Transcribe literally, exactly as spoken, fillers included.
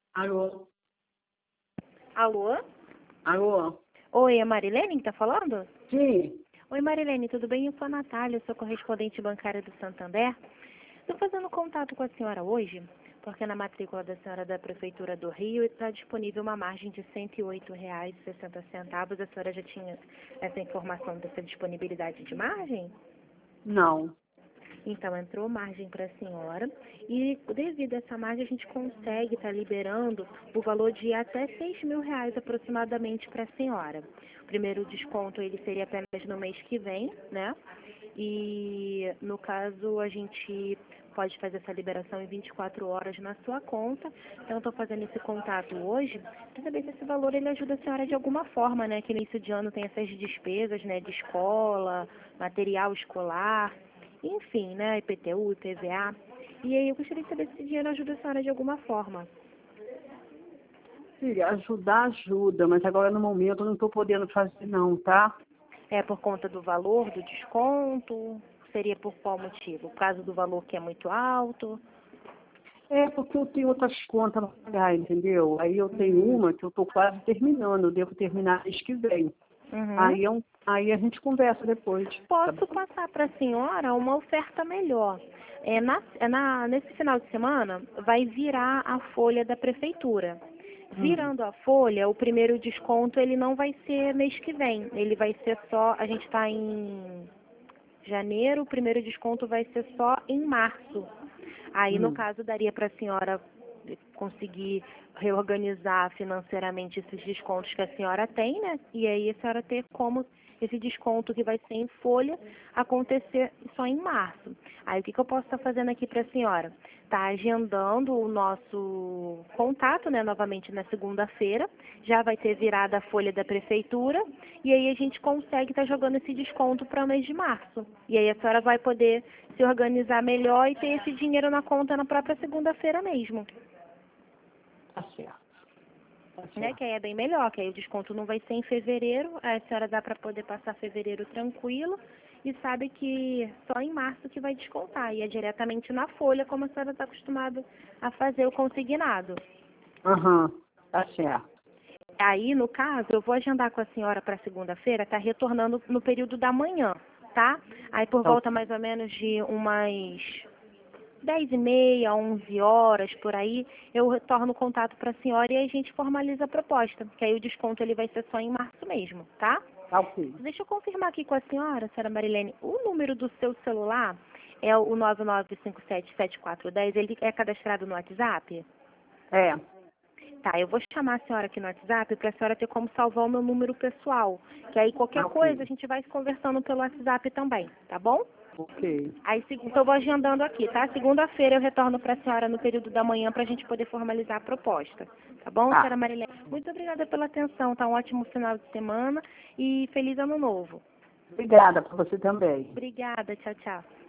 Alô? Alô? Alô? Oi, é a Marilene que tá falando? Sim. Oi, Marilene, tudo bem? Eu sou a Natália, sou correspondente bancária do Santander. Estou fazendo contato com a senhora hoje, porque na matrícula da senhora da Prefeitura do Rio está disponível uma margem de cento e oito reais e sessenta centavos. A senhora já tinha essa informação dessa disponibilidade de margem? Não. Então, entrou margem para a senhora e, devido a essa margem, a gente consegue estar liberando o valor de até seis mil reais aproximadamente para a senhora. O primeiro desconto ele seria apenas no mês que vem, né? E, no caso, a gente pode fazer essa liberação em vinte e quatro horas na sua conta. Então, estou fazendo esse contato hoje para saber se esse valor ele ajuda a senhora de alguma forma, né? Que no início de ano tem essas despesas, né? De escola, material escolar, enfim, né, I P T U, I P V A. E aí eu gostaria de saber se esse dinheiro ajuda a senhora de alguma forma. Filha, ajudar ajuda, mas agora no momento eu não estou podendo fazer não, tá? É por conta do valor do desconto? Seria por qual motivo? Por causa do valor que é muito alto? É porque eu tenho outras contas para pagar, entendeu? Aí eu tenho Uhum. uma que eu estou quase terminando, eu devo terminar mês que vem. Uhum. Aí, eu, aí a gente conversa depois, tá Posso bom? passar para a senhora uma oferta melhor. É, na, é na, nesse final de semana vai virar a folha da prefeitura. Hum. Virando a folha, o primeiro desconto ele não vai ser mês que vem. Ele vai ser só, a gente está em janeiro, o primeiro desconto vai ser só em março. Aí, no Hum. caso, daria para a senhora conseguir reorganizar financeiramente esses descontos que a senhora tem, né? E aí a senhora ter como esse desconto que vai ser em folha acontecer só em março. Aí o que, que eu posso estar fazendo aqui para a senhora? Está agendando o nosso contato, né, novamente na segunda-feira. Já vai ter virado a folha da prefeitura e aí a gente consegue estar jogando esse desconto para o mês de março. E aí a senhora vai poder se organizar melhor e ter esse dinheiro na conta na própria segunda-feira mesmo. Tá certo. Tá Né, certo. que aí é bem melhor, que aí o desconto não vai ser em fevereiro, aí a senhora dá para poder passar fevereiro tranquilo e sabe que só em março que vai descontar, e é diretamente na folha, como a senhora está acostumada a fazer o consignado. Aham, tá certo. Aí, no caso, eu vou agendar com a senhora para segunda-feira, tá retornando no período da manhã, tá? Aí por Tá volta ok. mais ou menos de umas dez e meia, onze horas, por aí, eu retorno o contato para a senhora e a gente formaliza a proposta, que aí o desconto ele vai ser só em março mesmo, tá? Tá ok. Deixa eu confirmar aqui com a senhora, senhora Marilene, o número do seu celular é o nove nove cinco sete sete quatro um zero, ele é cadastrado no WhatsApp? É, Tá, eu vou chamar a senhora aqui no WhatsApp para a senhora ter como salvar o meu número pessoal, que aí tá qualquer coisa ok. a gente vai se conversando pelo WhatsApp também, tá bom? Ok. Aí, seg- então, eu vou agendando aqui, tá? Segunda-feira eu retorno para a senhora no período da manhã para a gente poder formalizar a proposta. Tá bom, senhora Tá. Marilene? Muito obrigada pela atenção, tá? Um ótimo final de semana e feliz ano novo. Obrigada para você também. Obrigada, tchau, tchau.